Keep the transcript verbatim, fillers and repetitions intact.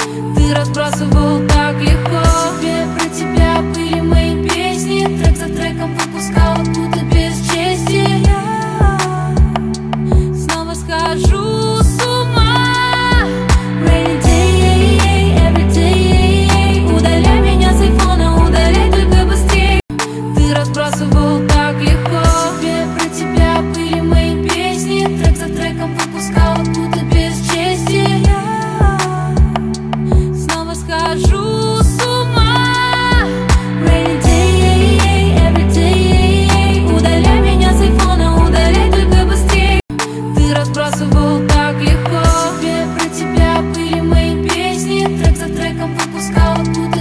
Ты разбрасывал так легко. Тебе, про тебя были мои песни. Трек за треком выпускала, будто без чести. Я снова схожу с ума. Rainy day, every day. Удаляй меня с айфона, удаляй только быстрее. Ты разбрасывал так легко. Тебе, про тебя были мои песни. Трек за треком выпускала, будто без чести. Я снова схожу с ума. Rainy day, every day. Удаляй меня с айфона, удаляй только быстрее. Ты разбрасывал так легко. Тебе, про тебя были мои песни. Трек за треком выпускала, будто